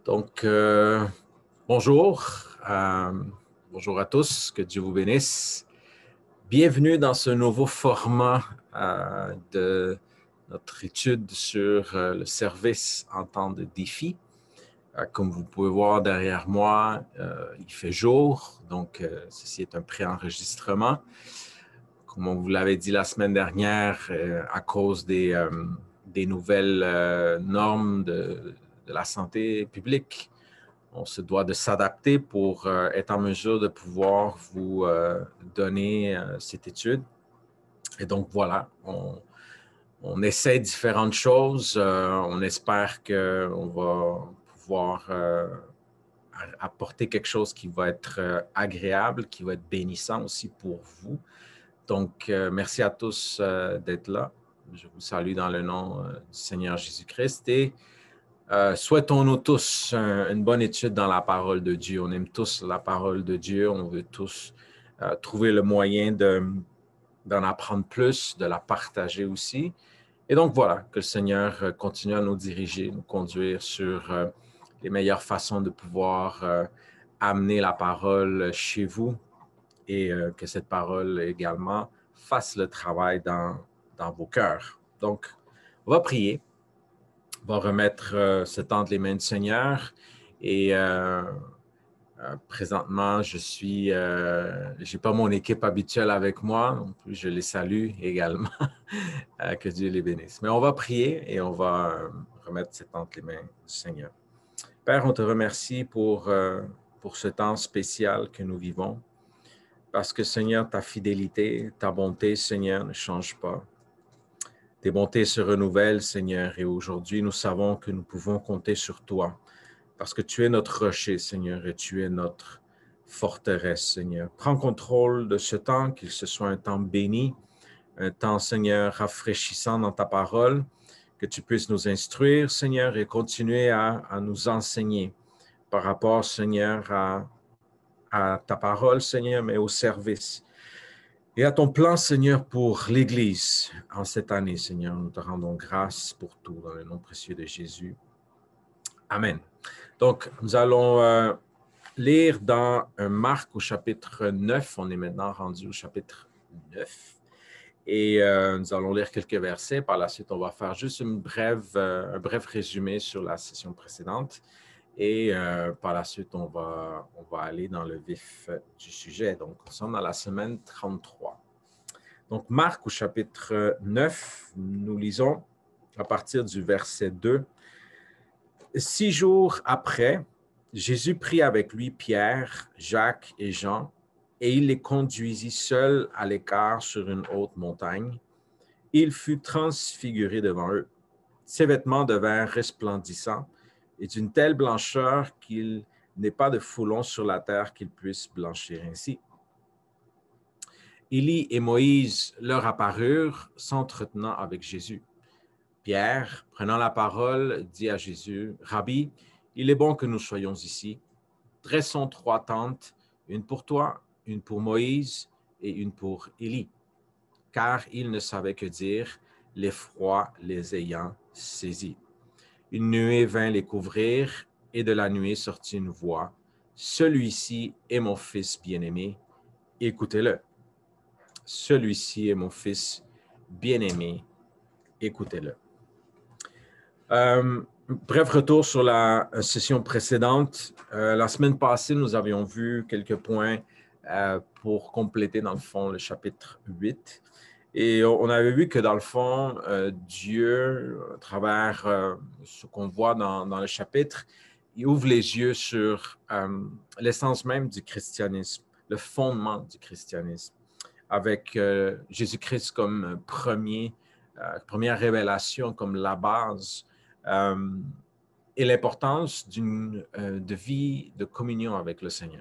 Donc, bonjour. Bonjour à tous, que Dieu vous bénisse. Bienvenue dans ce nouveau format de notre étude sur le service en temps de défi. Comme vous pouvez voir derrière moi, il fait jour, donc ceci est un préenregistrement. Comme on vous l'avait dit la semaine dernière, à cause des nouvelles normes de la santé publique, on se doit de s'adapter pour être en mesure de pouvoir vous donner cette étude. Et donc, voilà, on essaie différentes choses. On espère qu'on va pouvoir apporter quelque chose qui va être agréable, qui va être bénissant aussi pour vous. Donc, merci à tous d'être là. Je vous salue dans le nom du Seigneur Jésus-Christ et souhaitons-nous tous une bonne étude dans la parole de Dieu. On aime tous la parole de Dieu. On veut tous trouver le moyen d'en apprendre plus, de la partager aussi. Et donc voilà, que le Seigneur continue à nous diriger, nous conduire sur les meilleures façons de pouvoir amener la parole chez vous et que cette parole également fasse le travail dans vos cœurs. Donc, on va prier. On va remettre ce temps entre les mains du Seigneur. Et présentement, j'ai pas mon équipe habituelle avec moi, non plus je les salue également. Que Dieu les bénisse. Mais on va prier et on va remettre ce temps entre les mains du Seigneur. Père, on te remercie pour ce temps spécial que nous vivons, parce que Seigneur, ta fidélité, ta bonté, Seigneur, ne change pas. Tes bontés se renouvellent, Seigneur, et aujourd'hui, nous savons que nous pouvons compter sur toi parce que tu es notre rocher, Seigneur, et tu es notre forteresse, Seigneur. Prends contrôle de ce temps, qu'il se soit un temps béni, un temps, Seigneur, rafraîchissant dans ta parole, que tu puisses nous instruire, Seigneur, et continuer à nous enseigner par rapport, Seigneur, à ta parole, Seigneur, mais au service. Et à ton plan, Seigneur, pour l'Église en cette année, Seigneur, nous te rendons grâce pour tout dans le nom précieux de Jésus. Amen. Donc, nous allons lire dans Marc au chapitre 9. On est maintenant rendu au chapitre 9. Et nous allons lire quelques versets. Par la suite, on va faire juste un bref résumé sur la session précédente. Et par la suite, on va aller dans le vif du sujet. Donc, nous sommes dans la semaine 33. Donc, Marc au chapitre 9, nous lisons à partir du verset 2. 6 jours après, Jésus prit avec lui Pierre, Jacques et Jean, et il les conduisit seuls à l'écart sur une haute montagne. Il fut transfiguré devant eux. Ses vêtements devinrent resplendissants et d'une telle blancheur qu'il n'est pas de foulon sur la terre qu'il puisse blanchir ainsi. Élie et Moïse leur apparurent, s'entretenant avec Jésus. Pierre, prenant la parole, dit à Jésus, « Rabbi, il est bon que nous soyons ici. Dressons 3 tentes, une pour toi, une pour Moïse et une pour Élie. » Car il ne savait que dire, l'effroi les ayant saisis. Une nuée vint les couvrir, et de la nuée sortit une voix. « Celui-ci est mon fils bien-aimé, écoutez-le. » Celui-ci est mon fils bien-aimé, écoutez-le. Bref retour sur la session précédente. La semaine passée, nous avions vu quelques points pour compléter, dans le fond, le chapitre 8. Et on avait vu que, dans le fond, Dieu, à travers ce qu'on voit dans le chapitre, il ouvre les yeux sur l'essence même du christianisme, le fondement du christianisme, avec Jésus-Christ comme première révélation, comme la base, et l'importance de vie de communion avec le Seigneur.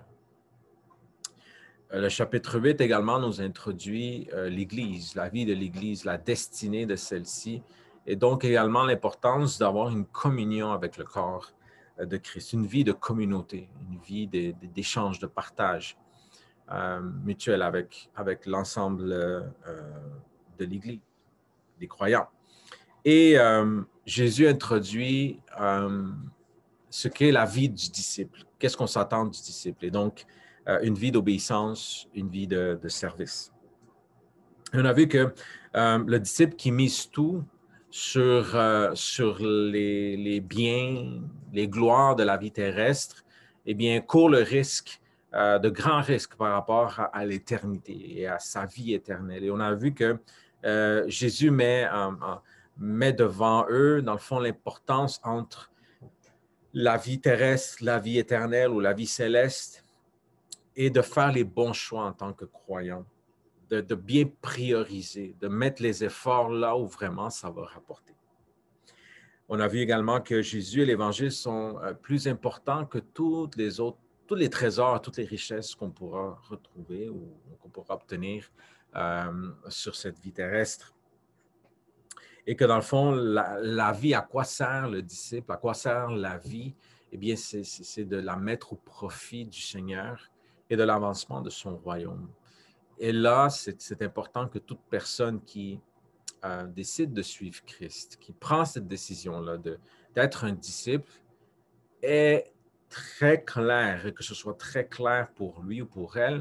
Le chapitre 8 également nous introduit l'Église, la vie de l'Église, la destinée de celle-ci, et donc également l'importance d'avoir une communion avec le corps de Christ, une vie de communauté, une vie d'échange, de partage mutuel avec l'ensemble de l'Église, des croyants. Et Jésus introduit ce qu'est la vie du disciple. Qu'est-ce qu'on s'attend du disciple? Et donc, une vie d'obéissance, une vie de service. Et on a vu que le disciple qui mise tout sur les biens, les gloires de la vie terrestre, eh bien, court le risque, de grands risques par rapport à l'éternité et à sa vie éternelle. Et on a vu que Jésus met devant eux, dans le fond, l'importance entre la vie terrestre, la vie éternelle ou la vie céleste, et de faire les bons choix en tant que croyant, de bien prioriser, de mettre les efforts là où vraiment ça va rapporter. On a vu également que Jésus et l'Évangile sont plus importants que tous les trésors, toutes les richesses qu'on pourra retrouver ou qu'on pourra obtenir sur cette vie terrestre. Et que dans le fond, la vie, à quoi sert le disciple, à quoi sert la vie? Eh bien, c'est de la mettre au profit du Seigneur et de l'avancement de son royaume. Et là, c'est important que toute personne qui décide de suivre Christ, qui prend cette décision-là d'être un disciple, est très clair, et que ce soit très clair pour lui ou pour elle,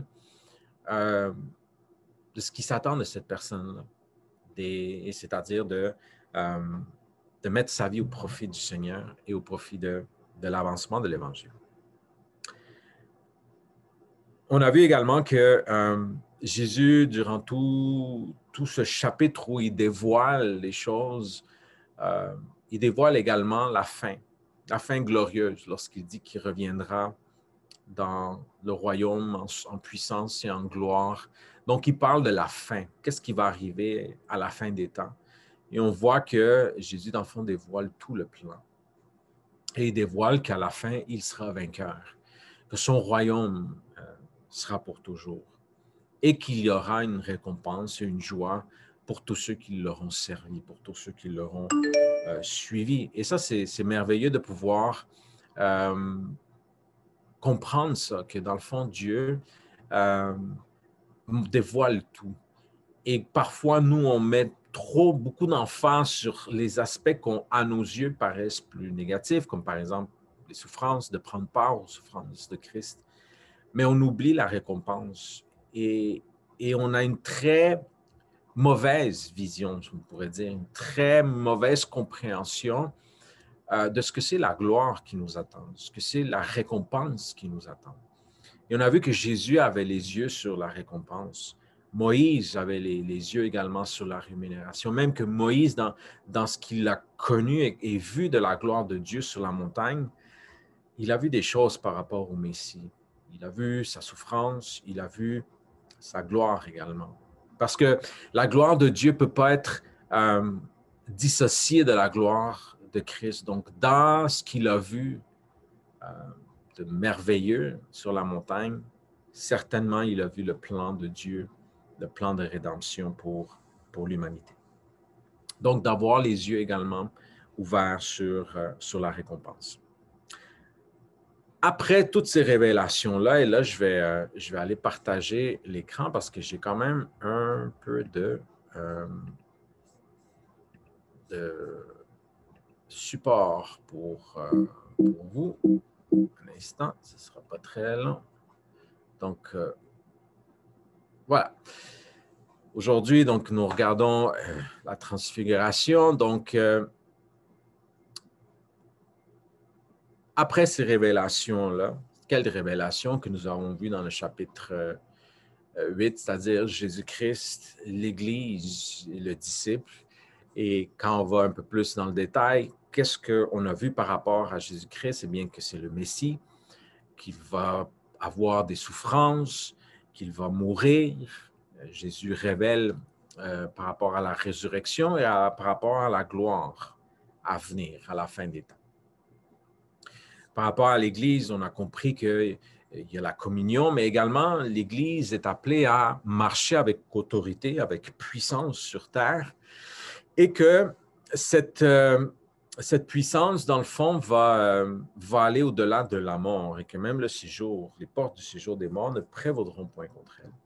de ce qui s'attend de cette personne-là. C'est-à-dire de mettre sa vie au profit du Seigneur et au profit de l'avancement de l'Évangile. On a vu également que Jésus, durant tout ce chapitre où il dévoile les choses, il dévoile également la fin glorieuse lorsqu'il dit qu'il reviendra dans le royaume en puissance et en gloire. Donc, il parle de la fin. Qu'est-ce qui va arriver à la fin des temps? Et on voit que Jésus, dans le fond, dévoile tout le plan. Et il dévoile qu'à la fin, il sera vainqueur, que son royaume sera pour toujours et qu'il y aura une récompense et une joie pour tous ceux qui l'auront servi, pour tous ceux qui l'auront suivi. Et ça, c'est merveilleux de pouvoir comprendre ça, que dans le fond, Dieu dévoile tout. Et parfois, nous, on met beaucoup d'emphase sur les aspects qui, à nos yeux, paraissent plus négatifs, comme par exemple les souffrances, de prendre part aux souffrances de Christ. Mais on oublie la récompense. Et on a une très mauvaise vision, on pourrait dire, une très mauvaise compréhension de ce que c'est la gloire qui nous attend, ce que c'est la récompense qui nous attend. Et on a vu que Jésus avait les yeux sur la récompense. Moïse avait les yeux également sur la rémunération. Même que Moïse, dans ce qu'il a connu et vu de la gloire de Dieu sur la montagne, il a vu des choses par rapport au Messie. Il a vu sa souffrance, il a vu sa gloire également. Parce que la gloire de Dieu ne peut pas être dissociée de la gloire de Christ. Donc, dans ce qu'il a vu de merveilleux sur la montagne, certainement, il a vu le plan de Dieu, le plan de rédemption pour l'humanité. Donc, d'avoir les yeux également ouverts sur la récompense. Après toutes ces révélations-là, et là, je vais aller partager l'écran parce que j'ai quand même un peu de support pour vous. Un instant, ce ne sera pas très long. Donc, voilà. Aujourd'hui, donc, nous regardons la transfiguration. Donc, après ces révélations-là, quelles révélations que nous avons vues dans le chapitre 8, c'est-à-dire Jésus-Christ, l'Église, le disciple. Et quand on va un peu plus dans le détail, qu'est-ce qu'on a vu par rapport à Jésus-Christ? Eh bien que c'est le Messie, qu'il va avoir des souffrances, qu'il va mourir. Jésus révèle par rapport à la résurrection et par rapport à la gloire à venir, à la fin des temps. Par rapport à l'Église, on a compris qu'il y a la communion, mais également l'Église est appelée à marcher avec autorité, avec puissance sur terre, et que cette puissance, dans le fond, va aller au-delà de la mort, et que même le séjour, les portes du séjour des morts ne prévaudront point contre elle.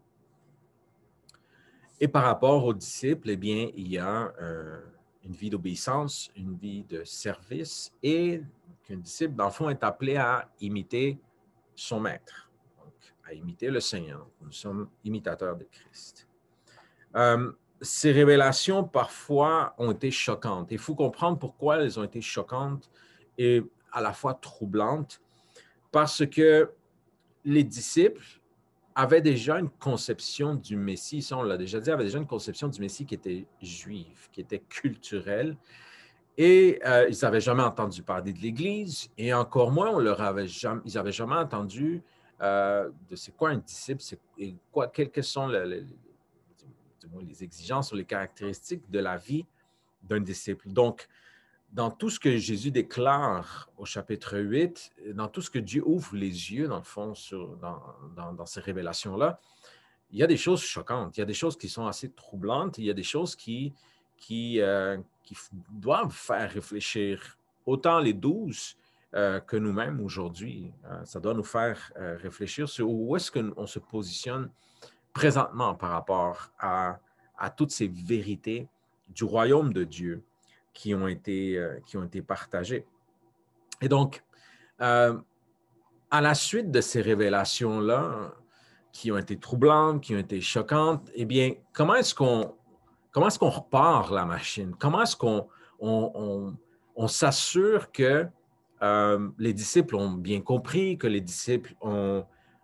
Et par rapport aux disciples, eh bien, il y a une vie d'obéissance, une vie de service, et qu'un disciple, dans le fond, est appelé à imiter son maître, donc à imiter le Seigneur. Nous sommes imitateurs de Christ. Ces révélations, parfois, ont été choquantes. Il faut comprendre pourquoi elles ont été choquantes et à la fois troublantes, parce que les disciples avaient déjà une conception du Messie, ça on l'a déjà dit, avaient déjà une conception du Messie qui était juive, qui était culturelle, et ils n'avaient jamais entendu parler de l'Église, et encore moins, ils n'avaient jamais entendu de c'est quoi un disciple, quelles sont les exigences ou les caractéristiques de la vie d'un disciple. Donc, dans tout ce que Jésus déclare au chapitre 8, dans tout ce que Dieu ouvre les yeux, dans le fond, dans ces révélations-là, il y a des choses choquantes, il y a des choses qui sont assez troublantes, il y a des choses qui doivent faire réfléchir autant les 12 que nous-mêmes aujourd'hui. Ça doit nous faire réfléchir sur où est-ce qu'on se positionne présentement par rapport à toutes ces vérités du royaume de Dieu qui ont été partagées. Et donc, à la suite de ces révélations-là, qui ont été troublantes, qui ont été choquantes, eh bien, comment est-ce qu'on repart la machine? Comment est-ce qu'on s'assure que les disciples ont bien compris, que les disciples ont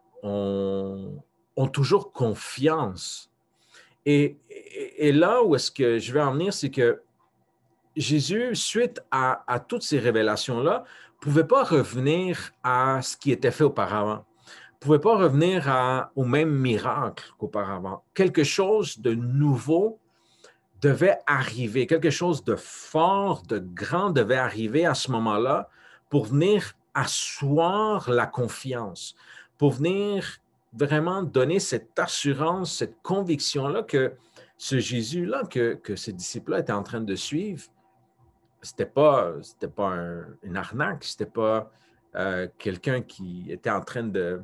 toujours confiance? Et là où est-ce que je vais en venir, c'est que Jésus, suite à toutes ces révélations-là, ne pouvait pas revenir à ce qui était fait auparavant. Ne pouvait pas revenir au même miracle qu'auparavant. Quelque chose de nouveau devait arriver, quelque chose de fort, de grand devait arriver à ce moment-là pour venir asseoir la confiance, pour venir vraiment donner cette assurance, cette conviction-là que ce Jésus-là, que ces disciples-là étaient en train de suivre, c'était pas une arnaque, c'était pas quelqu'un qui était en train de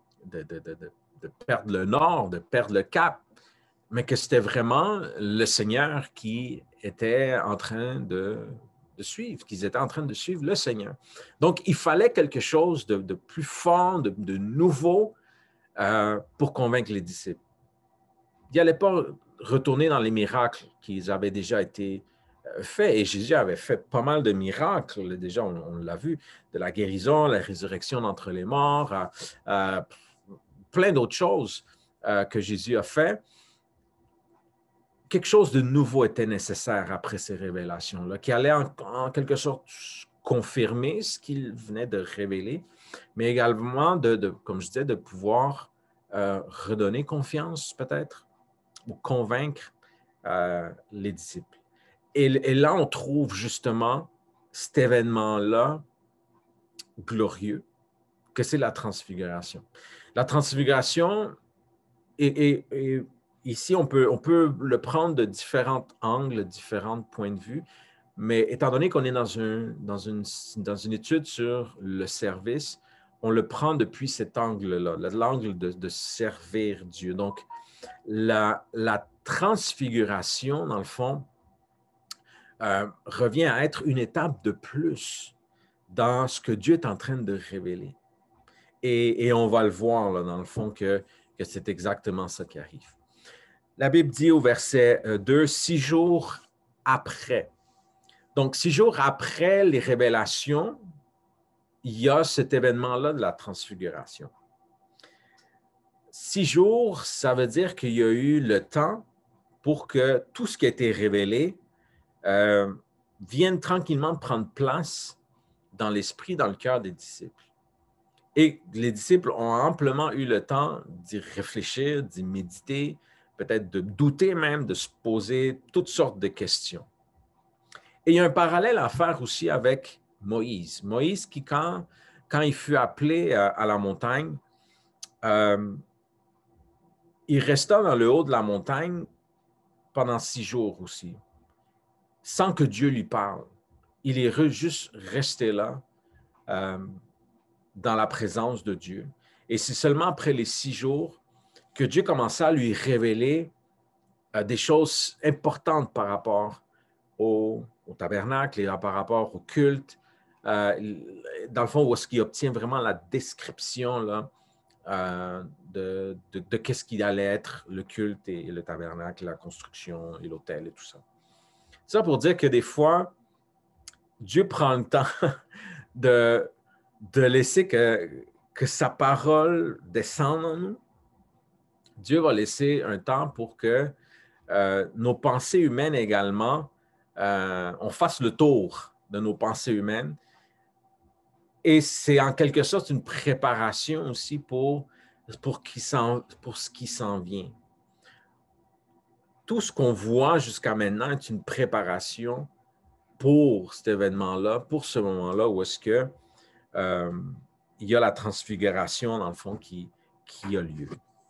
perdre le nord, de perdre le cap, mais que c'était vraiment le Seigneur qui était en train de suivre, qu'ils étaient en train de suivre le Seigneur. Donc, il fallait quelque chose de plus fort, de nouveau pour convaincre les disciples. Ils n'allaient pas retourner dans les miracles qui avaient déjà été faits. Et Jésus avait fait pas mal de miracles, déjà, on l'a vu, de la guérison, la résurrection d'entre les morts, plein d'autres choses que Jésus a fait. Quelque chose de nouveau était nécessaire après ces révélations-là, qui allait en quelque sorte confirmer ce qu'il venait de révéler, mais également, comme je disais, de pouvoir redonner confiance peut-être ou convaincre les disciples. Et là, on trouve justement cet événement-là glorieux, que c'est la transfiguration. La transfiguration est ici, on peut le prendre de différents angles, différents points de vue, mais étant donné qu'on est dans une étude sur le service, on le prend depuis cet angle-là, l'angle de servir Dieu. Donc, la transfiguration, dans le fond, revient à être une étape de plus dans ce que Dieu est en train de révéler. Et on va le voir, là, dans le fond, que c'est exactement ça qui arrive. La Bible dit au verset 2, 6 jours après. Donc, 6 jours après les révélations, il y a cet événement-là de la transfiguration. 6 jours, ça veut dire qu'il y a eu le temps pour que tout ce qui a été révélé vienne tranquillement prendre place dans l'esprit, dans le cœur des disciples. Et les disciples ont amplement eu le temps d'y réfléchir, d'y méditer, peut-être de douter même, de se poser toutes sortes de questions. Et il y a un parallèle à faire aussi avec Moïse. Moïse qui, quand il fut appelé à la montagne, il resta dans le haut de la montagne pendant 6 jours aussi, sans que Dieu lui parle. Il est juste resté là, dans la présence de Dieu. Et c'est seulement après les 6 jours que Dieu commença à lui révéler des choses importantes par rapport au tabernacle et par rapport au culte, dans le fond, où est-ce qu'il obtient vraiment la description là, de qu'est-ce qu'il allait être le culte et le tabernacle, la construction et l'autel et tout ça. Ça pour dire que des fois, Dieu prend le temps de laisser que sa parole descende en nous. Dieu va laisser un temps pour que nos pensées humaines également, on fasse le tour de nos pensées humaines. Et c'est en quelque sorte une préparation aussi pour ce qui s'en vient. Tout ce qu'on voit jusqu'à maintenant est une préparation pour cet événement-là, pour ce moment-là où est-ce que il y a la transfiguration, dans le fond, qui a lieu.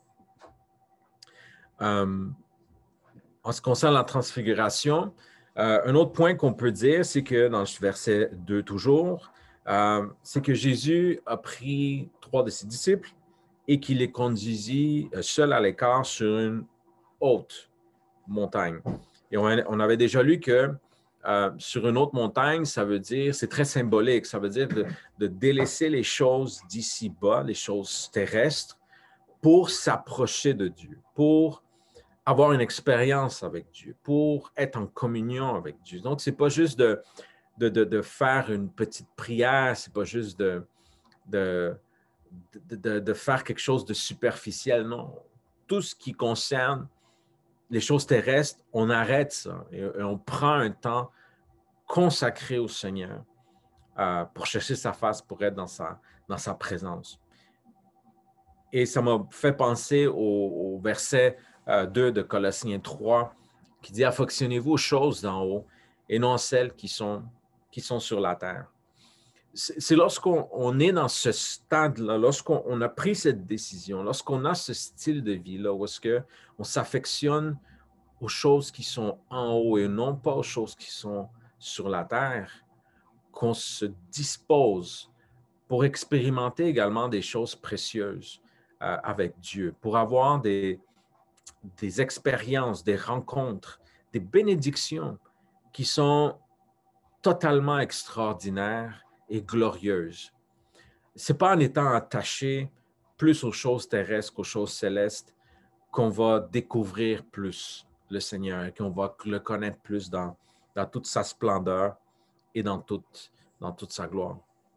En ce qui concerne la transfiguration, un autre point qu'on peut dire, c'est que dans le verset 2 toujours, c'est que Jésus a pris 3 de ses disciples et qu'il les conduisit seul à l'écart sur une haute montagne. Et on avait déjà lu que sur une autre montagne, ça veut dire, c'est très symbolique, ça veut dire de délaisser les choses d'ici bas, les choses terrestres, pour s'approcher de Dieu, pour avoir une expérience avec Dieu, pour être en communion avec Dieu. Donc, ce n'est pas juste de faire une petite prière, ce n'est pas juste de faire quelque chose de superficiel, non. Tout ce qui concerne les choses terrestres, on arrête ça et on prend un temps consacré au Seigneur pour chercher sa face, pour être dans sa présence. Et ça m'a fait penser au verset 2 de Colossiens 3 qui dit « Affectionnez-vous aux choses d'en haut et non celles qui sont sur la terre. » C'est lorsqu'on est dans ce stade-là, lorsqu'on a pris cette décision, lorsqu'on a ce style de vie-là, où est-ce qu'on s'affectionne aux choses qui sont en haut et non pas aux choses qui sont sur la terre, qu'on se dispose pour expérimenter également des choses précieuses avec Dieu, pour avoir des expériences, des rencontres, des bénédictions qui sont totalement extraordinaires et glorieuses. Ce n'est pas en étant attaché plus aux choses terrestres qu'aux choses célestes qu'on va découvrir plus le Seigneur et qu'on va le connaître plus dans toute sa splendeur et dans toute sa gloire.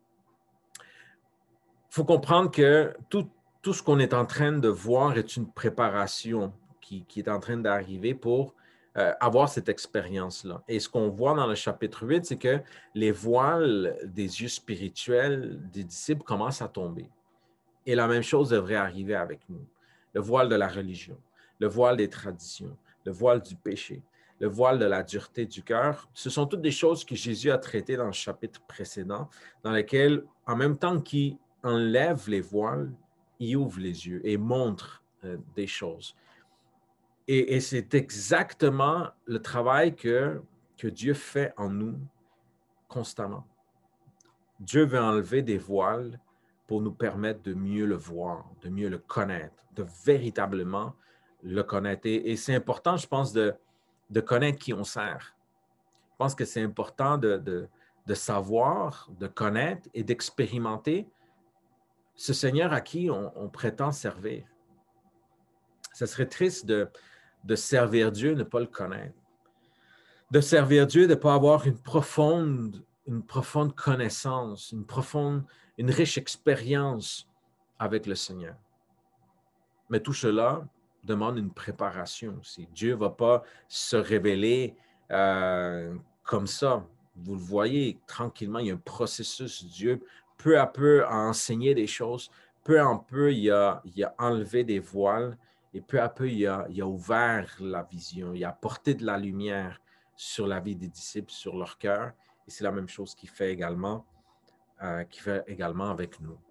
Il faut comprendre que tout ce qu'on est en train de voir est une préparation qui est en train d'arriver pour avoir cette expérience-là. Et ce qu'on voit dans le chapitre 8, c'est que les voiles des yeux spirituels des disciples commencent à tomber. Et la même chose devrait arriver avec nous. Le voile de la religion, le voile des traditions, le voile du péché, le voile de la dureté du cœur, ce sont toutes des choses que Jésus a traitées dans le chapitre précédent, dans lesquelles, en même temps qu'il enlève les voiles, il ouvre les yeux et montre des choses. Et c'est exactement le travail que Dieu fait en nous constamment. Dieu veut enlever des voiles pour nous permettre de mieux le voir, de mieux le connaître, de véritablement le connaître. Et c'est important, je pense, de connaître qui on sert. Je pense que c'est important de savoir, de connaître et d'expérimenter ce Seigneur à qui on prétend servir. Ce serait triste de servir Dieu et ne pas le connaître. De servir Dieu, de ne pas avoir une profonde connaissance, une riche expérience avec le Seigneur. Mais tout cela demande une préparation aussi. Dieu ne va pas se révéler comme ça. Vous le voyez tranquillement, il y a un processus. Dieu, peu à peu, a enseigné des choses. Peu à peu, il a enlevé des voiles. Et peu à peu, il a ouvert la vision. Il a apporté de la lumière sur la vie des disciples, sur leur cœur. Et c'est la même chose qu'il fait également avec nous.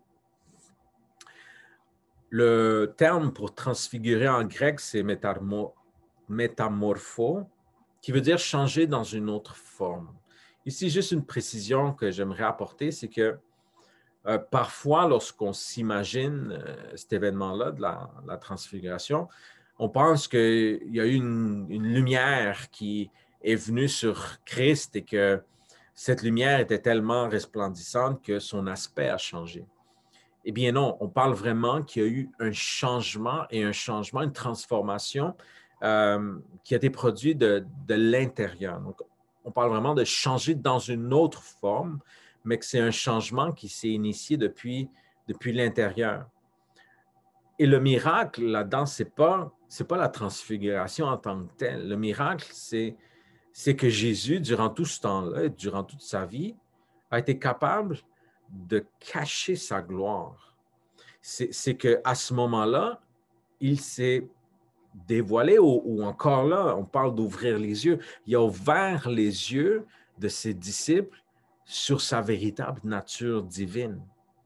Le terme pour transfigurer en grec, c'est métamorpho, qui veut dire changer dans une autre forme. Ici, juste une précision que j'aimerais apporter, c'est que parfois, lorsqu'on s'imagine cet événement-là de la transfiguration, on pense qu'il y a eu une lumière qui est venue sur Christ et que cette lumière était tellement resplendissante que son aspect a changé. Eh bien non, on parle vraiment qu'il y a eu un changement, une transformation qui a été produit de l'intérieur. Donc, on parle vraiment de changer dans une autre forme, mais que c'est un changement qui s'est initié depuis l'intérieur. Et le miracle là-dedans, c'est pas la transfiguration en tant que telle. Le miracle, c'est que Jésus, durant tout ce temps-là, durant toute sa vie, a été capable de cacher sa gloire. C'est qu'à ce moment-là, il s'est dévoilé, ou encore là, on parle d'ouvrir les yeux. Il a ouvert les yeux de ses disciples sur sa véritable nature divine.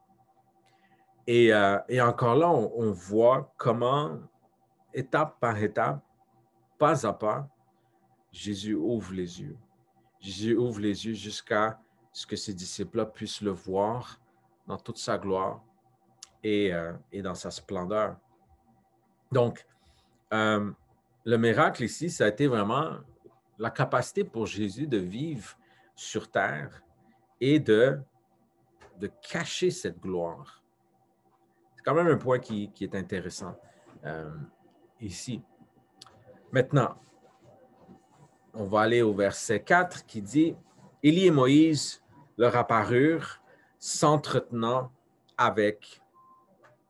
Et encore là, on voit comment, étape par étape, pas à pas, Jésus ouvre les yeux. Jésus ouvre les yeux jusqu'à ce que ses disciples-là puissent le voir dans toute sa gloire et dans sa splendeur. Donc, le miracle ici, ça a été vraiment la capacité pour Jésus de vivre sur terre et de cacher cette gloire. C'est quand même un point qui est intéressant ici. Maintenant, on va aller au verset 4 qui dit « Élie et Moïse leur apparurent s'entretenant avec Jésus. »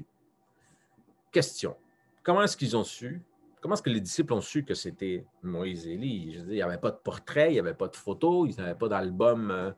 Question. Comment est-ce qu'ils ont su? Comment est-ce que les disciples ont su que c'était Moïse et Élie? Je veux dire, il n'y avait pas de portrait, il n'y avait pas de photos, ils n'avaient pas d'album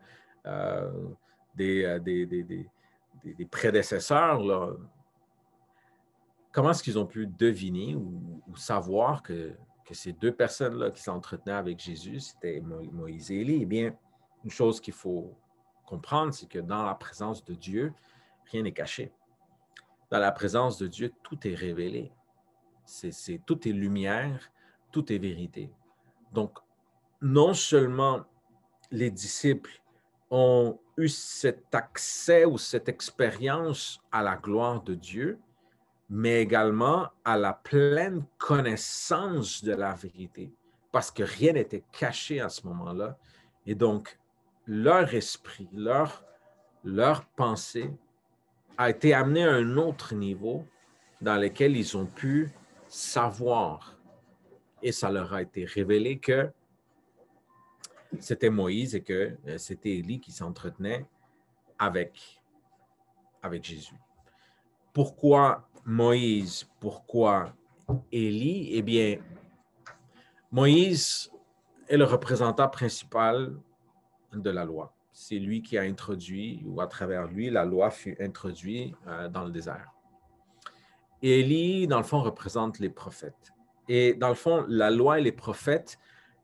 des prédécesseurs. Là. Comment est-ce qu'ils ont pu deviner ou savoir que ces deux personnes-là qui s'entretenaient avec Jésus, c'était Moïse et Élie? Eh bien, une chose qu'il faut comprendre, c'est que dans la présence de Dieu, rien n'est caché. Dans la présence de Dieu, tout est révélé. Tout est lumière, tout est vérité. Donc, non seulement les disciples ont eu cet accès ou cette expérience à la gloire de Dieu, mais également à la pleine connaissance de la vérité, parce que rien n'était caché à ce moment-là. Et donc, leur esprit, leur pensée a été amené à un autre niveau dans lequel ils ont pu savoir. Et ça leur a été révélé que c'était Moïse et que c'était Élie qui s'entretenait avec Jésus. Pourquoi Moïse? Pourquoi Élie? Eh bien, Moïse est le représentant principal de la loi. C'est lui qui a introduit, ou à travers lui, la loi fut introduite dans le désert. Et Élie, dans le fond, représente les prophètes. Et dans le fond, la loi et les prophètes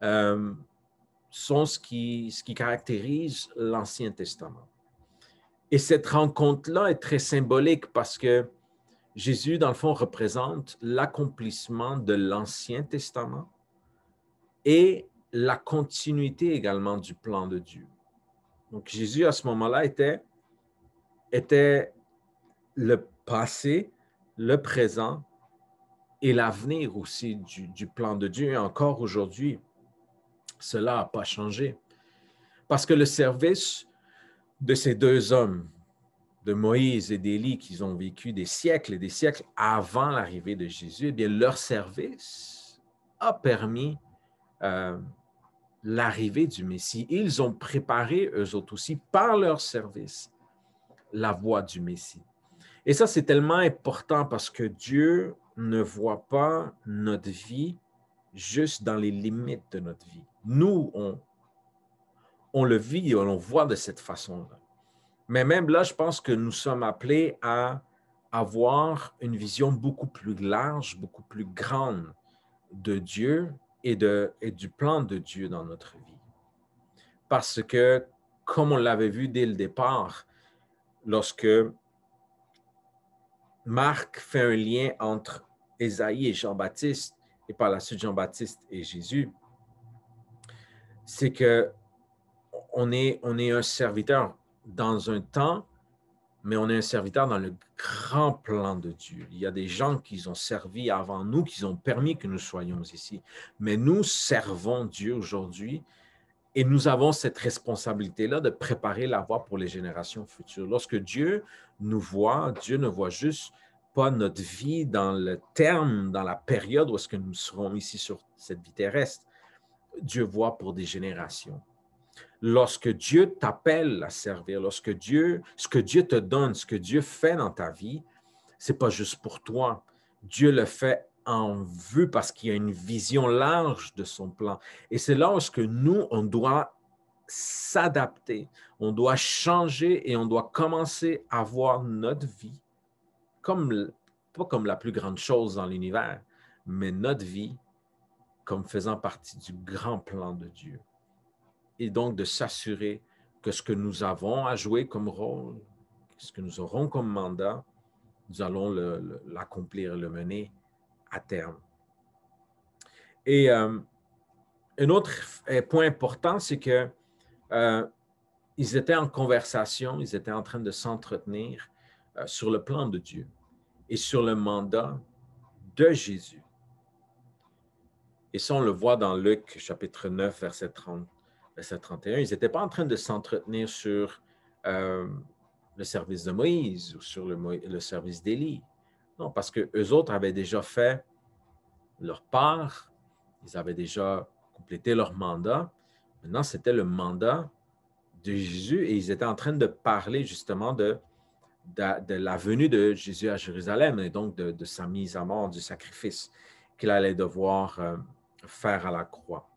sont ce qui caractérise l'Ancien Testament. Et cette rencontre-là est très symbolique parce que Jésus, dans le fond, représente l'accomplissement de l'Ancien Testament et la continuité également du plan de Dieu. Donc, Jésus, à ce moment-là, était le passé, le présent et l'avenir aussi du plan de Dieu. Et encore aujourd'hui, cela n'a pas changé. Parce que le service de ces deux hommes, de Moïse et d'Élie, qui ont vécu des siècles et des siècles avant l'arrivée de Jésus, eh bien, leur service a permis l'arrivée du Messie. Ils ont préparé, eux autres aussi, par leur service, la voie du Messie. Et ça, c'est tellement important parce que Dieu ne voit pas notre vie juste dans les limites de notre vie. Nous, on le vit et on le voit de cette façon-là. Mais même là, je pense que nous sommes appelés à avoir une vision beaucoup plus large, beaucoup plus grande de Dieu et du plan de Dieu dans notre vie. Parce que, comme on l'avait vu dès le départ, lorsque Marc fait un lien entre Ésaïe et Jean-Baptiste, et par la suite Jean-Baptiste et Jésus, c'est qu'on est un serviteur dans un temps, mais on est un serviteur dans le grand plan de Dieu. Il y a des gens qui ont servi avant nous, qui ont permis que nous soyons ici. Mais nous servons Dieu aujourd'hui Et nous avons cette responsabilité-là de préparer la voie pour les générations futures. Lorsque Dieu nous voit, Dieu ne voit juste pas notre vie dans le terme, dans la période où est-ce que nous serons ici sur cette vie terrestre. Dieu voit pour des générations. Lorsque Dieu t'appelle à servir, ce que Dieu te donne, ce que Dieu fait dans ta vie, ce n'est pas juste pour toi. Dieu le fait en vue parce qu'il y a une vision large de son plan. Et c'est là où est-ce que nous, on doit s'adapter, on doit changer et on doit commencer à voir notre vie comme, pas comme la plus grande chose dans l'univers, mais notre vie comme faisant partie du grand plan de Dieu. Et donc de s'assurer que ce que nous avons à jouer comme rôle, ce que nous aurons comme mandat, nous allons l'accomplir, le mener à terme. Et un autre point important, c'est que ils étaient en conversation, ils étaient en train de s'entretenir sur le plan de Dieu et sur le mandat de Jésus. Et ça, on le voit dans Luc, chapitre 9, verset 30, verset 31. Ils n'étaient pas en train de s'entretenir sur le service de Moïse ou sur le service d'Élie. Non, parce qu'eux autres avaient déjà fait leur part, ils avaient déjà complété leur mandat. Maintenant, c'était le mandat de Jésus et ils étaient en train de parler justement de la venue de Jésus à Jérusalem et donc de sa mise à mort, du sacrifice qu'il allait devoir faire à la croix.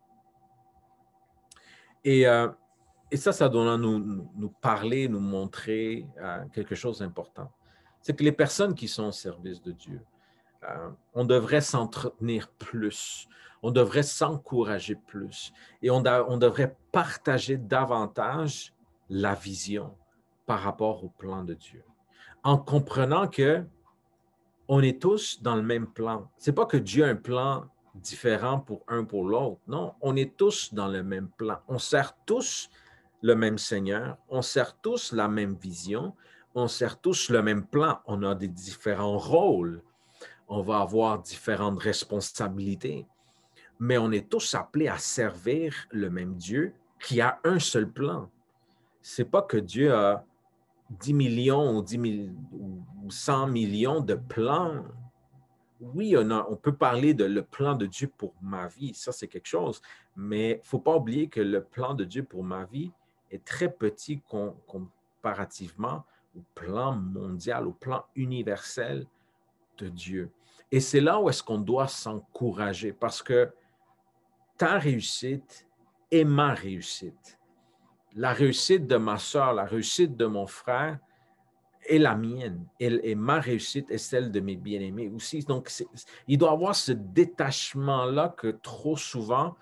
Et ça doit nous parler, nous montrer quelque chose d'important. C'est que les personnes qui sont au service de Dieu, on devrait s'entretenir plus, on devrait s'encourager plus et on devrait partager davantage la vision par rapport au plan de Dieu, en comprenant que on est tous dans le même plan. Ce n'est pas que Dieu a un plan différent pour un pour l'autre. Non, on est tous dans le même plan. On sert tous le même Seigneur, on sert tous la même vision, on sert tous le même plan. On a des différents rôles, on va avoir différentes responsabilités, mais on est tous appelés à servir le même Dieu qui a un seul plan. Ce n'est pas que Dieu a 10 millions ou 10 000, ou 100 millions de plans. Oui, on peut parler de le plan de Dieu pour ma vie, ça c'est quelque chose, mais il ne faut pas oublier que le plan de Dieu pour ma vie est très petit comparativement au plan mondial, au plan universel de Dieu. Et c'est là où est-ce qu'on doit s'encourager parce que ta réussite est ma réussite. La réussite de ma soeur, la réussite de mon frère est la mienne. Et ma réussite est celle de mes bien-aimés aussi. Donc, il doit y avoir ce détachement-là que trop souvent,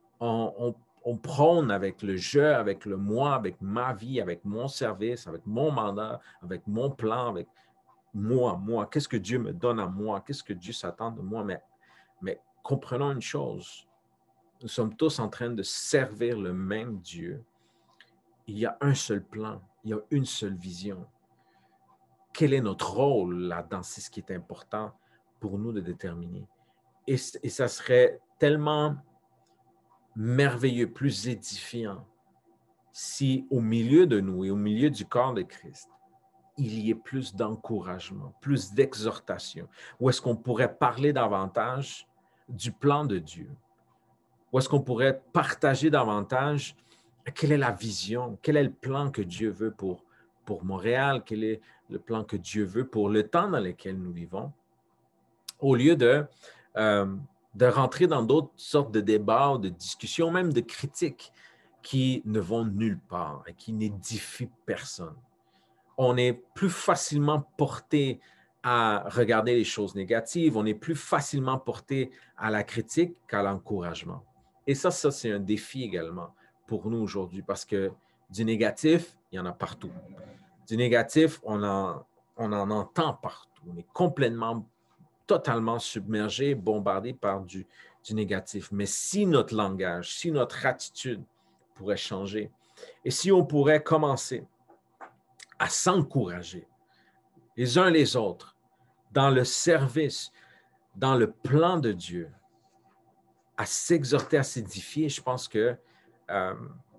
on prône avec le je, avec le moi, avec ma vie, avec mon service, avec mon mandat, avec mon plan, avec moi. Qu'est-ce que Dieu me donne à moi? Qu'est-ce que Dieu s'attend de moi? Mais comprenons une chose. Nous sommes tous en train de servir le même Dieu. Il y a un seul plan. Il y a une seule vision. Quel est notre rôle là-dedans? C'est ce qui est important pour nous de déterminer. Et ça serait tellement merveilleux, plus édifiant, si au milieu de nous et au milieu du corps de Christ, il y ait plus d'encouragement, plus d'exhortation, où est-ce qu'on pourrait parler davantage du plan de Dieu, où est-ce qu'on pourrait partager davantage quelle est la vision, quel est le plan que Dieu veut pour Montréal, quel est le plan que Dieu veut pour le temps dans lequel nous vivons, au lieu de rentrer dans d'autres sortes de débats ou de discussions, même de critiques qui ne vont nulle part et qui n'édifient personne. On est plus facilement porté à regarder les choses négatives, on est plus facilement porté à la critique qu'à l'encouragement. Et ça c'est un défi également pour nous aujourd'hui parce que du négatif, il y en a partout. Du négatif, on en entend partout. On est complètement, totalement submergé, bombardé par du négatif. Mais si notre langage, si notre attitude pourrait changer et si on pourrait commencer à s'encourager les uns les autres dans le service, dans le plan de Dieu, à s'exhorter, à s'édifier, je pense que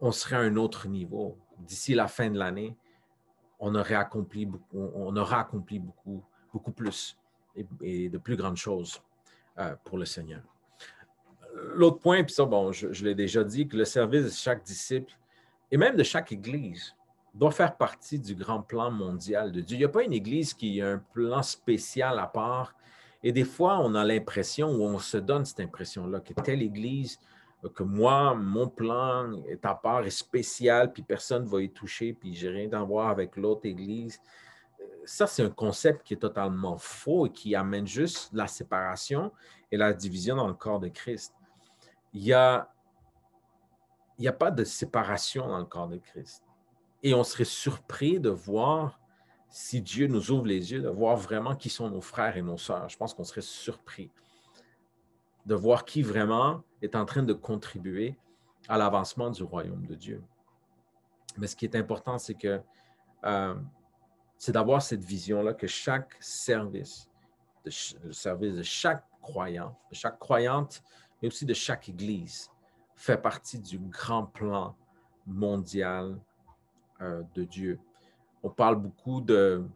on serait à un autre niveau. D'ici la fin de l'année, on aura accompli beaucoup, beaucoup plus et de plus grandes choses pour le Seigneur. L'autre point, puis ça, bon, je l'ai déjà dit, que le service de chaque disciple et même de chaque Église doit faire partie du grand plan mondial de Dieu. Il n'y a pas une Église qui a un plan spécial à part. Et des fois, on a l'impression, ou on se donne cette impression-là, que telle Église, que moi, mon plan est à part, est spécial, puis personne ne va y toucher, puis j'ai rien à voir avec l'autre Église. Ça, c'est un concept qui est totalement faux et qui amène juste la séparation et la division dans le corps de Christ. Il n'y a pas de séparation dans le corps de Christ. Et on serait surpris de voir, si Dieu nous ouvre les yeux, de voir vraiment qui sont nos frères et nos sœurs. Je pense qu'on serait surpris de voir qui vraiment est en train de contribuer à l'avancement du royaume de Dieu. Mais ce qui est important, c'est que c'est d'avoir cette vision-là que chaque service, le service de chaque croyant, de chaque croyante, mais aussi de chaque Église, fait partie du grand plan mondial de Dieu. On parle beaucoup de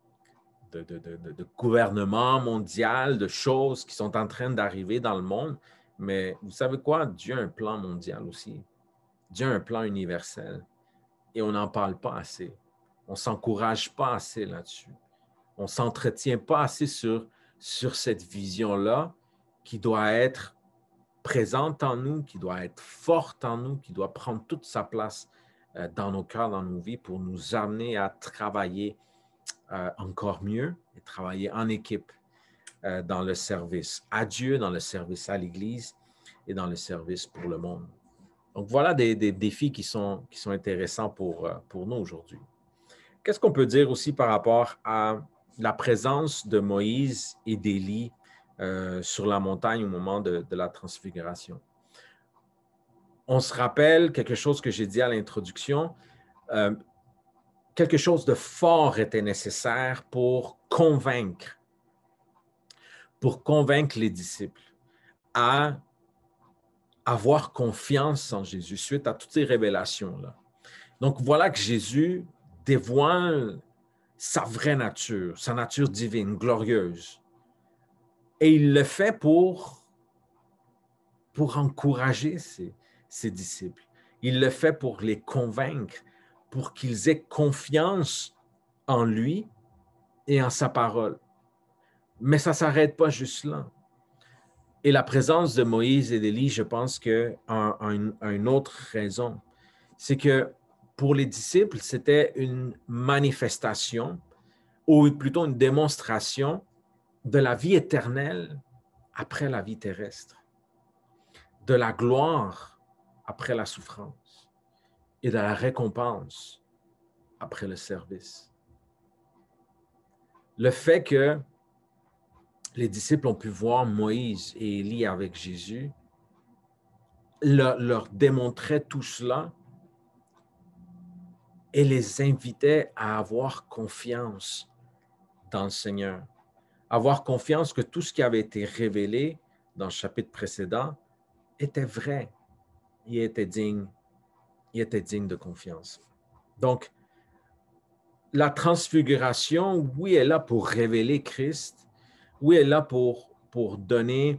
gouvernement mondial, de choses qui sont en train d'arriver dans le monde, mais vous savez quoi? Dieu a un plan mondial aussi. Dieu a un plan universel et on n'en parle pas assez. On ne s'encourage pas assez là-dessus. On ne s'entretient pas assez sur cette vision-là qui doit être présente en nous, qui doit être forte en nous, qui doit prendre toute sa place dans nos cœurs, dans nos vies pour nous amener à travailler encore mieux et travailler en équipe dans le service à Dieu, dans le service à l'Église et dans le service pour le monde. Donc, voilà des défis qui sont intéressants pour nous aujourd'hui. Qu'est-ce qu'on peut dire aussi par rapport à la présence de Moïse et d'Élie sur la montagne au moment de la transfiguration? On se rappelle quelque chose que j'ai dit à l'introduction, quelque chose de fort était nécessaire pour convaincre les disciples à avoir confiance en Jésus suite à toutes ces révélations-là. Donc, voilà que Jésus dévoile sa vraie nature, sa nature divine, glorieuse. Et il le fait pour encourager ses disciples. Il le fait pour les convaincre, pour qu'ils aient confiance en lui et en sa parole. Mais ça ne s'arrête pas juste là. Et la présence de Moïse et d'Élie, je pense qu'il a une autre raison. C'est que pour les disciples, c'était une manifestation ou plutôt une démonstration de la vie éternelle après la vie terrestre, de la gloire après la souffrance et de la récompense après le service. Le fait que les disciples ont pu voir Moïse et Élie avec Jésus leur démontrait tout cela et les invitait à avoir confiance dans le Seigneur, avoir confiance que tout ce qui avait été révélé dans le chapitre précédent était vrai, il était digne de confiance. Donc, la transfiguration, oui, elle est là pour révéler Christ, oui, elle est là pour donner,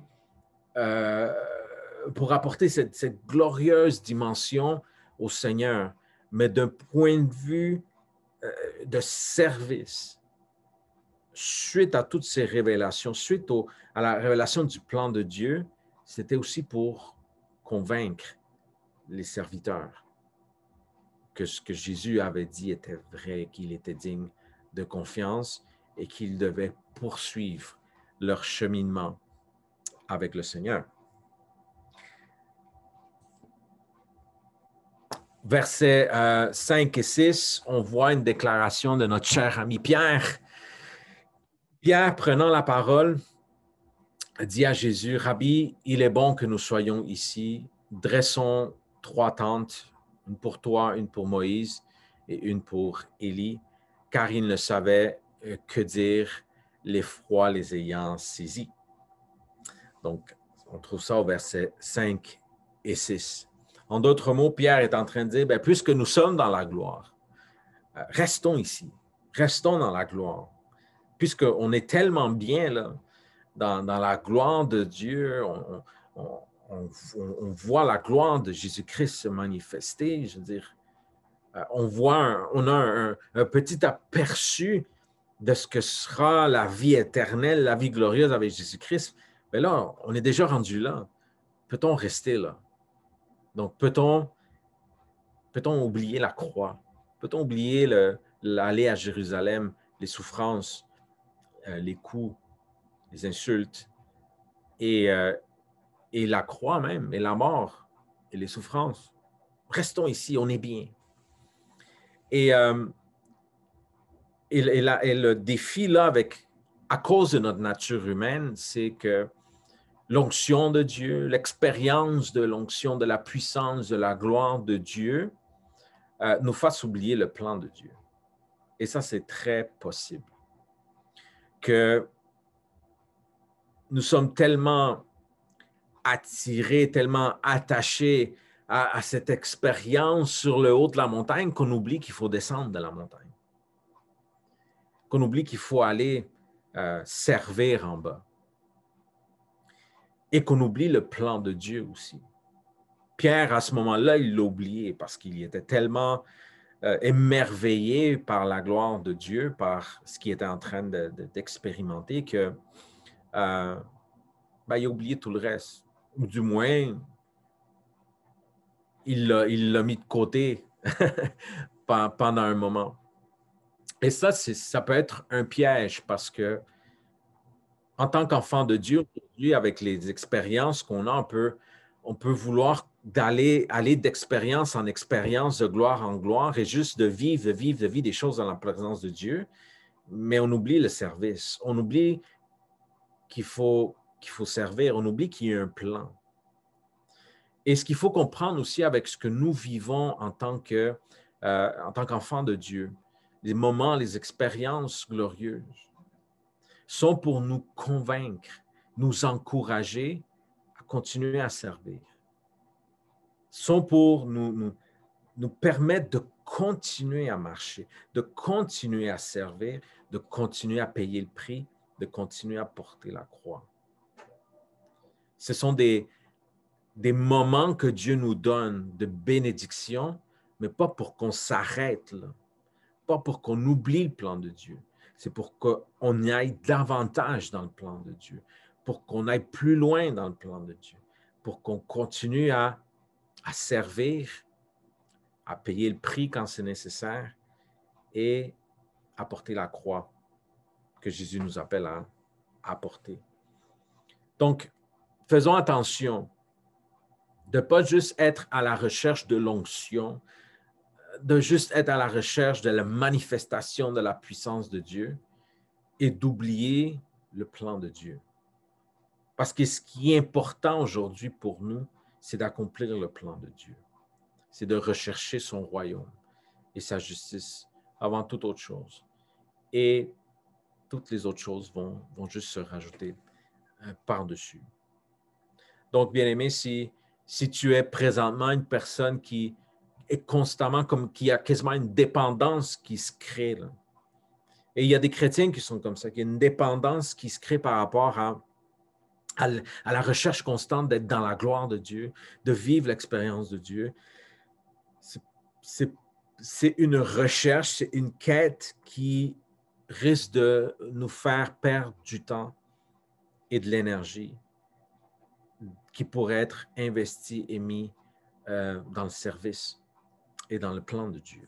pour apporter cette glorieuse dimension au Seigneur, mais d'un point de vue de service, suite à toutes ces révélations, suite à la révélation du plan de Dieu, c'était aussi pour convaincre les serviteurs que ce que Jésus avait dit était vrai, qu'il était digne de confiance et qu'ils devaient poursuivre leur cheminement avec le Seigneur. Versets 5 et 6, on voit une déclaration de notre cher ami Pierre. Pierre, prenant la parole, dit à Jésus, « Rabbi, il est bon que nous soyons ici. Dressons 3 tentes, une pour toi, une pour Moïse et une pour Élie, car il ne savait que dire, l'effroi les ayant saisis. » Donc, on trouve ça au verset 5 et 6. En d'autres mots, Pierre est en train de dire, bien, puisque nous sommes dans la gloire, restons ici, restons dans la gloire. Puisqu'on est tellement bien là, dans la gloire de Dieu, on voit la gloire de Jésus-Christ se manifester. Je veux dire, on a un petit aperçu de ce que sera la vie éternelle, la vie glorieuse avec Jésus-Christ. Mais là, on est déjà rendu là. Peut-on rester là? Donc, peut-on oublier la croix? Peut-on oublier l'aller à Jérusalem, les souffrances, les coups, les insultes, et la croix même, et la mort, et les souffrances? Restons ici, on est bien. Et le défi là, à cause de notre nature humaine, c'est que l'onction de Dieu, l'expérience de l'onction, de la puissance, de la gloire de Dieu, nous fasse oublier le plan de Dieu. Et ça, c'est très possible. Que nous sommes tellement attirés, tellement attachés à cette expérience sur le haut de la montagne qu'on oublie qu'il faut descendre de la montagne. Qu'on oublie qu'il faut aller servir en bas. Et qu'on oublie le plan de Dieu aussi. Pierre, à ce moment-là, il l'a oublié parce qu'il était tellement émerveillé par la gloire de Dieu, par ce qu'il était en train d'expérimenter, que il a oublié tout le reste. Ou du moins, il l'a mis de côté pendant un moment. Et ça, ça peut être un piège parce que en tant qu'enfant de Dieu, aujourd'hui, avec les expériences qu'on a, on peut vouloir aller d'expérience en expérience, de gloire en gloire, et juste de vivre des choses dans la présence de Dieu, mais on oublie le service. On oublie qu'il faut servir. On oublie qu'il y a un plan. Et ce qu'il faut comprendre aussi avec ce que nous vivons en tant qu'enfants de Dieu, les moments, les expériences glorieuses, sont pour nous convaincre, nous encourager à continuer à servir. Sont pour nous permettre de continuer à marcher, de continuer à servir, de continuer à payer le prix, de continuer à porter la croix. Ce sont des moments que Dieu nous donne de bénédiction, mais pas pour qu'on s'arrête là, pas pour qu'on oublie le plan de Dieu. C'est pour qu'on y aille davantage dans le plan de Dieu, pour qu'on aille plus loin dans le plan de Dieu, pour qu'on continue à servir, à payer le prix quand c'est nécessaire et à porter la croix que Jésus nous appelle à porter. Donc, faisons attention de ne pas juste être à la recherche de l'onction, de juste être à la recherche de la manifestation de la puissance de Dieu et d'oublier le plan de Dieu. Parce que ce qui est important aujourd'hui pour nous, c'est d'accomplir le plan de Dieu. C'est de rechercher son royaume et sa justice avant toute autre chose. Et toutes les autres choses vont juste se rajouter par-dessus. Donc, bien-aimé, si tu es présentement une personne qui est constamment, qui a quasiment une dépendance qui se crée, là. Et il y a des chrétiens qui sont comme ça, qui ont une dépendance qui se crée par rapport à la recherche constante d'être dans la gloire de Dieu, de vivre l'expérience de Dieu. C'est une recherche, c'est une quête qui risque de nous faire perdre du temps et de l'énergie qui pourrait être investi et mis dans le service et dans le plan de Dieu.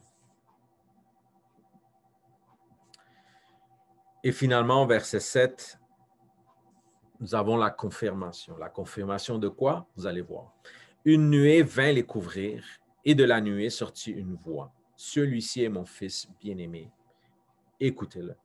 Et finalement, verset 7, nous avons la confirmation. La confirmation de quoi? Vous allez voir. Une nuée vint les couvrir, et de la nuée sortit une voix. Celui-ci est mon fils bien-aimé. Écoutez-le.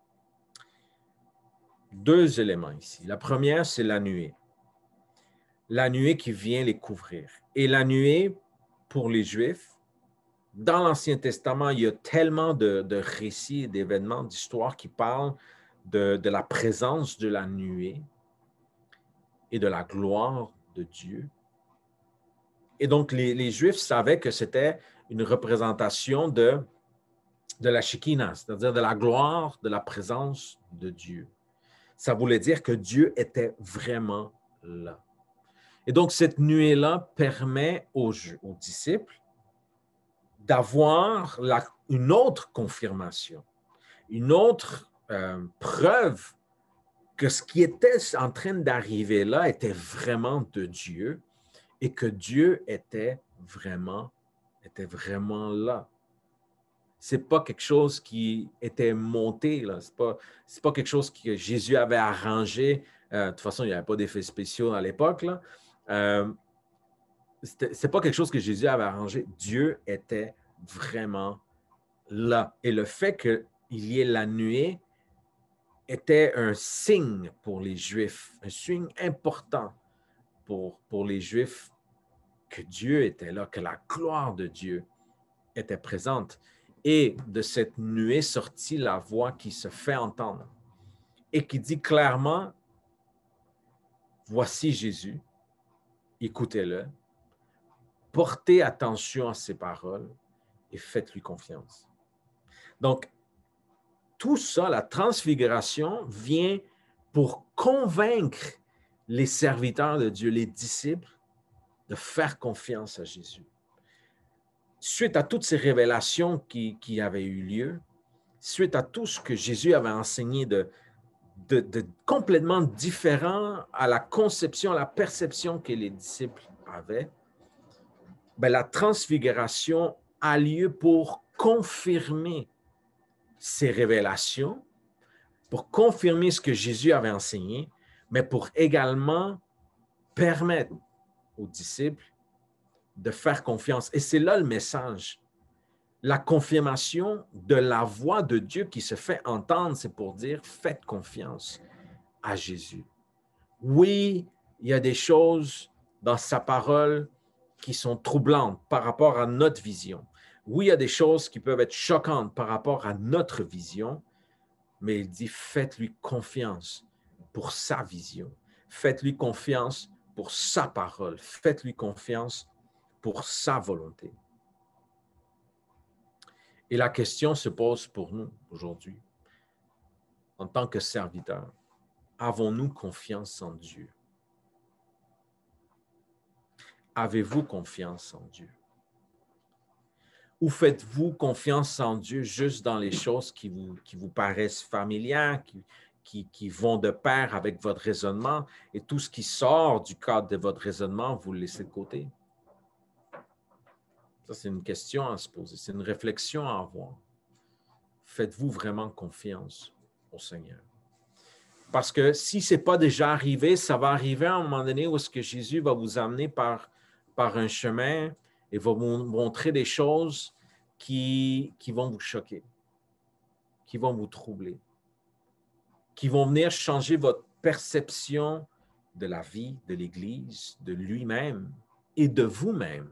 Deux éléments ici. La première, c'est la nuée. La nuée qui vient les couvrir. Et la nuée, pour les Juifs, dans l'Ancien Testament, il y a tellement de récits et d'événements, d'histoires qui parlent de la présence de la nuée et de la gloire de Dieu, Et donc, les Juifs savaient que c'était une représentation de la Shekinah, c'est-à-dire de la gloire, de la présence de Dieu. Ça voulait dire que Dieu était vraiment là. Et donc, cette nuée-là permet aux disciples d'avoir une autre confirmation, une autre preuve que ce qui était en train d'arriver là était vraiment de Dieu et que Dieu était vraiment là. C'est pas quelque chose qui était monté, là. C'est pas quelque chose que Jésus avait arrangé. De toute façon, il n'y avait pas d'effets spéciaux à l'époque, là. C'est pas quelque chose que Jésus avait arrangé. Dieu était vraiment là. Et le fait qu'il y ait la nuée était un signe pour les Juifs, un signe important pour les Juifs que Dieu était là, que la gloire de Dieu était présente. Et de cette nuée sortit la voix qui se fait entendre et qui dit clairement, voici Jésus, écoutez-le, portez attention à ses paroles et faites-lui confiance. Donc, tout ça, la transfiguration vient pour convaincre les serviteurs de Dieu, les disciples, de faire confiance à Jésus. Suite à toutes ces révélations qui avaient eu lieu, suite à tout ce que Jésus avait enseigné de complètement différent à la conception, à la perception que les disciples avaient, bien, la transfiguration a lieu pour confirmer ces révélations, pour confirmer ce que Jésus avait enseigné, mais pour également permettre aux disciples de faire confiance. Et c'est là le message. La confirmation de la voix de Dieu qui se fait entendre, c'est pour dire, faites confiance à Jésus. Oui, il y a des choses dans sa parole qui sont troublantes par rapport à notre vision. Oui, il y a des choses qui peuvent être choquantes par rapport à notre vision, mais il dit, faites-lui confiance pour sa vision. Faites-lui confiance pour sa parole. Faites-lui confiance pour sa volonté. Et la question se pose pour nous aujourd'hui, en tant que serviteurs. Avons-nous confiance en Dieu? Avez-vous confiance en Dieu? Ou faites-vous confiance en Dieu juste dans les choses qui vous paraissent familières, qui vont de pair avec votre raisonnement, et tout ce qui sort du cadre de votre raisonnement, vous le laissez de côté? Ça, c'est une question à se poser, c'est une réflexion à avoir. Faites-vous vraiment confiance au Seigneur? Parce que si ce n'est pas déjà arrivé, ça va arriver à un moment donné où est-ce que Jésus va vous amener par un chemin et va vous montrer des choses qui vont vous choquer, qui vont vous troubler, qui vont venir changer votre perception de la vie, de l'Église, de lui-même et de vous-même.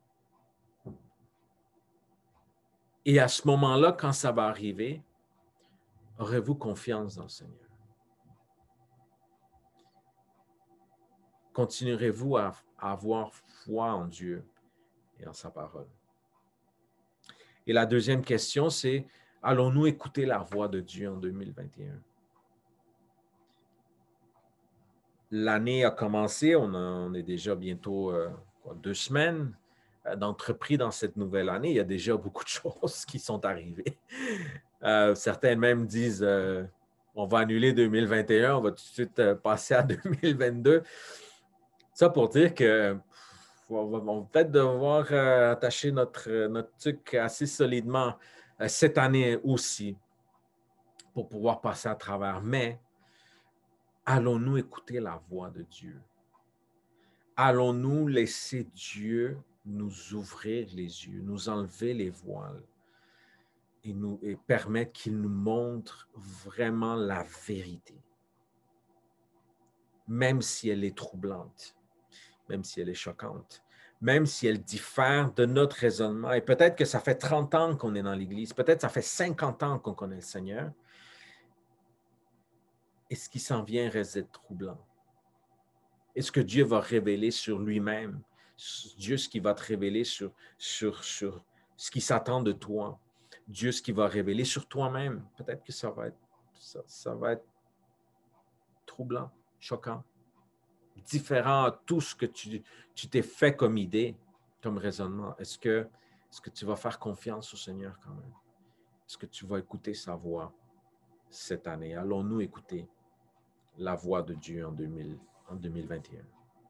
Et à ce moment-là, quand ça va arriver, aurez-vous confiance dans le Seigneur? Continuerez-vous à avoir foi en Dieu et en sa parole? Et la deuxième question, c'est, allons-nous écouter la voix de Dieu en 2021? L'année a commencé, on est déjà bientôt 2 semaines d'entrepris dans cette nouvelle année. Il y a déjà beaucoup de choses qui sont arrivées. Certains même disent, on va annuler 2021, on va tout de suite passer à 2022. Ça pour dire que on va peut-être devoir attacher notre truc assez solidement cette année aussi pour pouvoir passer à travers. Mais allons-nous écouter la voix de Dieu? Allons-nous laisser Dieu nous ouvrir les yeux, nous enlever les voiles et permettre qu'il nous montre vraiment la vérité, même si elle est troublante, même si elle est choquante, même si elle diffère de notre raisonnement. Et peut-être que ça fait 30 ans qu'on est dans l'Église, peut-être que ça fait 50 ans qu'on connaît le Seigneur. Et ce qui s'en vient reste d'être troublant. Et ce que Dieu va révéler sur lui-même, Dieu, ce qui va te révéler sur ce qui s'attend de toi. Dieu, ce qui va révéler sur toi-même. Peut-être que ça va être troublant, choquant, différent à tout ce que tu t'es fait comme idée, comme raisonnement. Est-ce que tu vas faire confiance au Seigneur quand même? Est-ce que tu vas écouter sa voix cette année? Allons-nous écouter la voix de Dieu en 2021?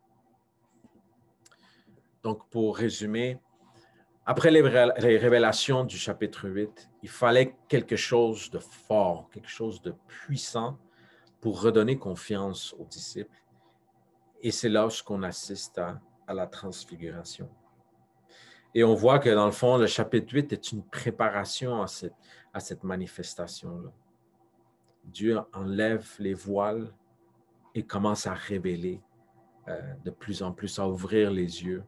Donc, pour résumer, après les révélations du chapitre 8, il fallait quelque chose de fort, quelque chose de puissant pour redonner confiance aux disciples. Et c'est là qu'on assiste à la transfiguration. Et on voit que dans le fond, le chapitre 8 est une préparation à cette manifestation-là. Dieu enlève les voiles et commence à révéler de plus en plus, à ouvrir les yeux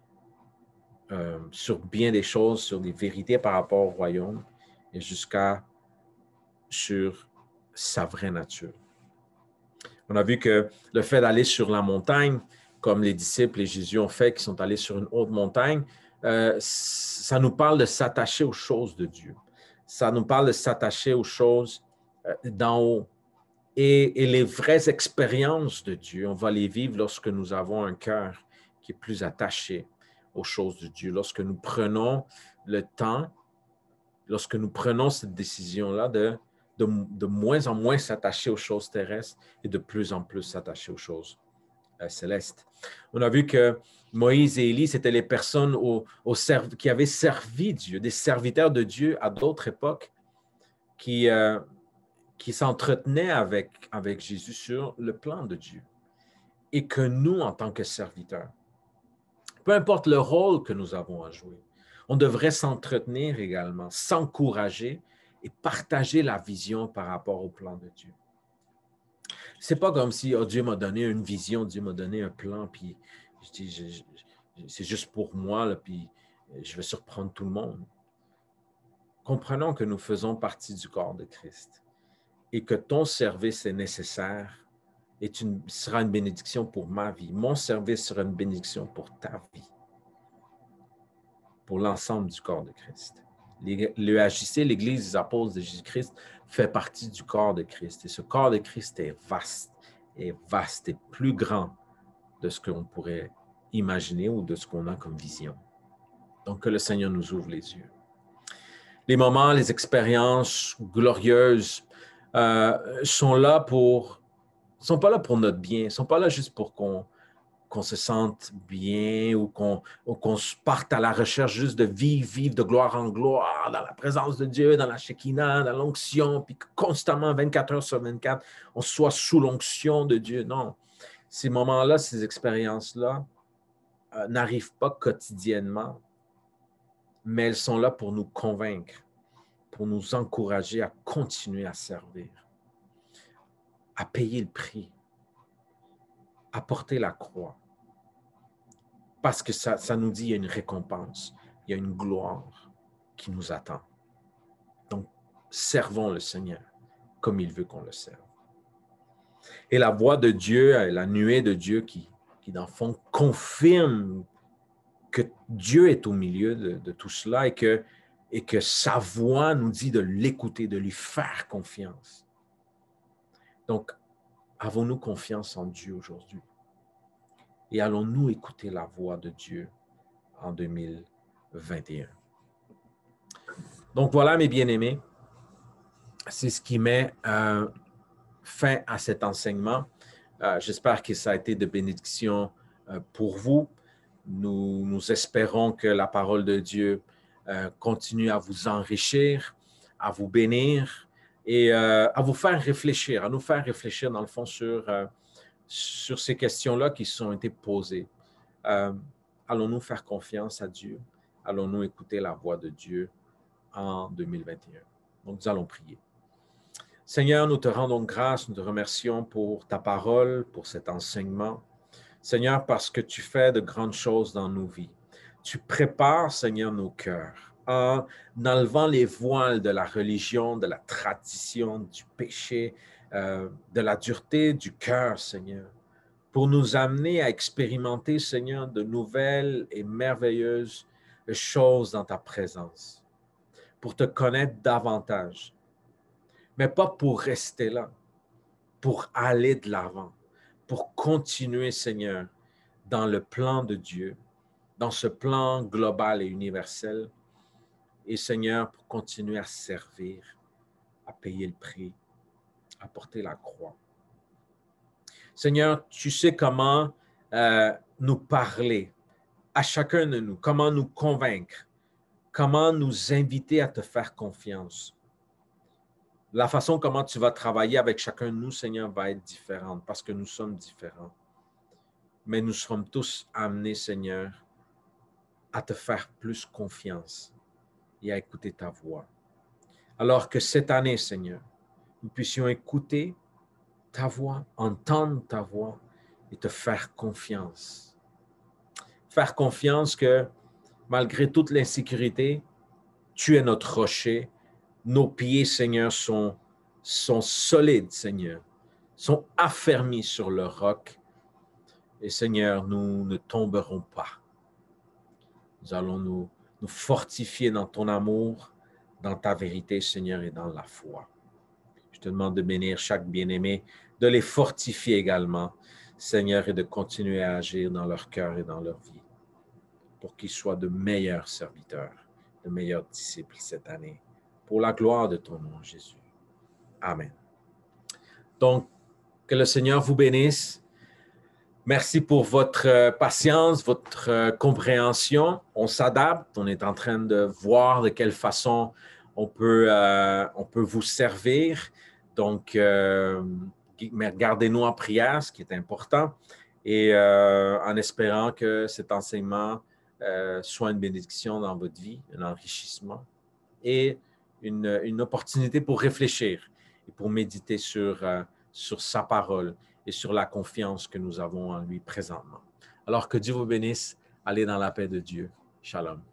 sur bien des choses, sur des vérités par rapport au royaume et jusqu'à sur sa vraie nature. On a vu que le fait d'aller sur la montagne, comme les disciples et Jésus ont fait, qui sont allés sur une haute montagne, ça nous parle de s'attacher aux choses de Dieu. Ça nous parle de s'attacher aux choses d'en haut. Et les vraies expériences de Dieu, on va les vivre lorsque nous avons un cœur qui est plus attaché aux choses de Dieu. Lorsque nous prenons le temps, lorsque nous prenons cette décision-là de moins en moins s'attacher aux choses terrestres et de plus en plus s'attacher aux choses célestes. On a vu que Moïse et Élie, c'était les personnes qui avaient servi Dieu, des serviteurs de Dieu à d'autres époques qui s'entretenaient avec Jésus sur le plan de Dieu. Et que nous, en tant que serviteurs, peu importe le rôle que nous avons à jouer, on devrait s'entretenir également, s'encourager et partager la vision par rapport au plan de Dieu. C'est pas comme si Dieu m'a donné une vision, Dieu m'a donné un plan, puis je dis, c'est juste pour moi, là, puis je vais surprendre tout le monde. Comprenons que nous faisons partie du corps de Christ et que ton service est nécessaire et sera une bénédiction pour ma vie. Mon service sera une bénédiction pour ta vie, pour l'ensemble du corps de Christ. L'EAJC, l'Église des apôtres de Jésus-Christ, fait partie du corps de Christ. Et ce corps de Christ est vaste et plus grand de ce qu'on pourrait imaginer ou de ce qu'on a comme vision. Donc, que le Seigneur nous ouvre les yeux. Les moments, les expériences glorieuses sont pas là pour notre bien, sont pas là juste pour qu'on se sente bien ou qu'on se parte à la recherche juste de vivre de gloire en gloire, dans la présence de Dieu, dans la Shekinah, dans l'onction, puis que constamment, 24 heures sur 24, on soit sous l'onction de Dieu. Non, ces moments-là, ces expériences-là n'arrivent pas quotidiennement, mais elles sont là pour nous convaincre, pour nous encourager à continuer à servir, à payer le prix, à porter la croix. Parce que ça nous dit qu'il y a une récompense, il y a une gloire qui nous attend. Donc, servons le Seigneur comme il veut qu'on le serve. Et la voix de Dieu, la nuée de Dieu qui dans le fond, confirme que Dieu est au milieu de tout cela et que sa voix nous dit de l'écouter, de lui faire confiance. Donc, avons-nous confiance en Dieu aujourd'hui? Et allons-nous écouter la voix de Dieu en 2021? Donc voilà, mes bien-aimés, c'est ce qui met fin à cet enseignement. J'espère que ça a été de bénédiction pour vous. Nous espérons que la parole de Dieu continue à vous enrichir, à vous bénir et à vous faire réfléchir, à nous faire réfléchir dans le fond sur ces questions-là qui sont été posées. Allons-nous faire confiance à Dieu? Allons-nous écouter la voix de Dieu en 2021? Donc, nous allons prier. Seigneur, nous te rendons grâce, nous te remercions pour ta parole, pour cet enseignement. Seigneur, parce que tu fais de grandes choses dans nos vies. Tu prépares, Seigneur, nos cœurs en enlevant les voiles de la religion, de la tradition, du péché, de la dureté du cœur, Seigneur. pour nous amener à expérimenter, Seigneur, de nouvelles et merveilleuses choses dans ta présence, pour te connaître davantage, mais pas pour rester là, pour aller de l'avant, pour continuer, Seigneur, dans le plan de Dieu, dans ce plan global et universel, et Seigneur, pour continuer à servir, à payer le prix, à porter la croix. Seigneur, tu sais comment nous parler à chacun de nous, comment nous convaincre, comment nous inviter à te faire confiance. La façon comment tu vas travailler avec chacun de nous, Seigneur, va être différente parce que nous sommes différents. Mais nous serons tous amenés, Seigneur, à te faire plus confiance et à écouter ta voix. Alors que cette année, Seigneur, nous puissions écouter ta voix, entendre ta voix et te faire confiance. Faire confiance que malgré toute l'insécurité, tu es notre rocher. Nos pieds, Seigneur, sont solides, Seigneur, sont affermis sur le roc. Et Seigneur, nous ne tomberons pas. Nous allons nous fortifier dans ton amour, dans ta vérité, Seigneur, et dans la foi. Je te demande de bénir chaque bien-aimé, de les fortifier également, Seigneur, et de continuer à agir dans leur cœur et dans leur vie pour qu'ils soient de meilleurs serviteurs, de meilleurs disciples cette année, pour la gloire de ton nom, Jésus. Amen. Donc, que le Seigneur vous bénisse. Merci pour votre patience, votre compréhension. On s'adapte, on est en train de voir de quelle façon on peut vous servir. Donc, gardez-nous en prière, ce qui est important, et en espérant que cet enseignement soit une bénédiction dans votre vie, un enrichissement et une opportunité pour réfléchir et pour méditer sur sa parole et sur la confiance que nous avons en lui présentement. Alors que Dieu vous bénisse. Allez dans la paix de Dieu. Shalom.